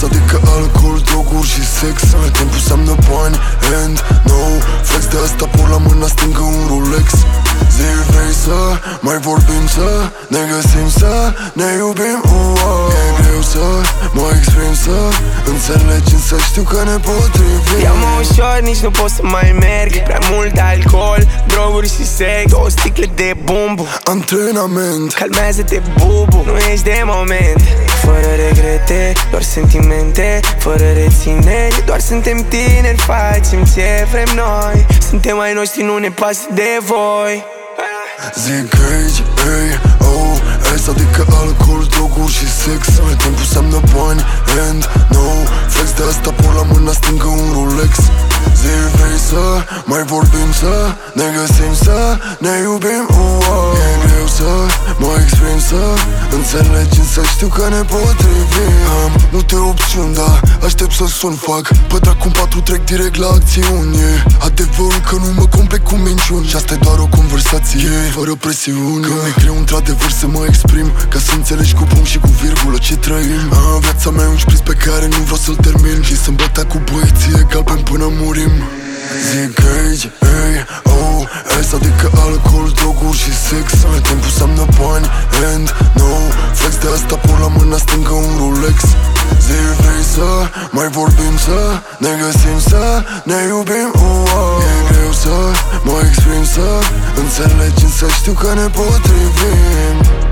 adică alcool, droguri și sex. Timpul seamnă bani and no flex. De asta por la mâna stângă un Rolex. Zi vrei să mai vorbim, să ne găsim, să ne iubim. E greu să mă exprim, să înțelegi, însă știu că ne potrivim. Ia-mă ușor, nici nu pot să mai merg. Prea mult alcool, droguri și sex. 2 sticle de bumbu, antrenament. Calmează-te, bubu, nu ești de moment. Fără regrete, doar sentimente. Fără rețineri, doar suntem tineri. Facem ce vrem noi. Suntem ai noștri, nu ne pasă de voi. Zic aici, ei, oh, S adică alcool, droguri și sex. Timpul seamnă bani and no flex. De asta por la mâna stângă un Rolex. Zi vrei să mai vorbim, să ne găsim, să ne iubim. E greu să mă exprim, să înțelegi, însă știu că ne potrivim. Am multe opțiuni, dar aștept să sun. Fac pe dracu 4, trec direct la acțiuni. Adevărul că nu mă complec cu minciuni. Și asta e doar o conversație fără presiuni. Că mi-e greu într-adevăr să mă exprim, ca să înțelegi cu punct și cu virgulă ce trăim. Viața mea e un șpriț pe care nu vreau să-l termin. Și să-mi bătea cu băieții galben până murim. Zic aici, ei, oh, S adică alcool, droguri și sex. Timpul seamnă bani and no flex. De asta por la mâna stângă un Rolex. Zi vrei să mai vorbim, să ne găsim, să ne iubim. E greu să mă exprim, să înțelegi, însă știu că ne potrivim.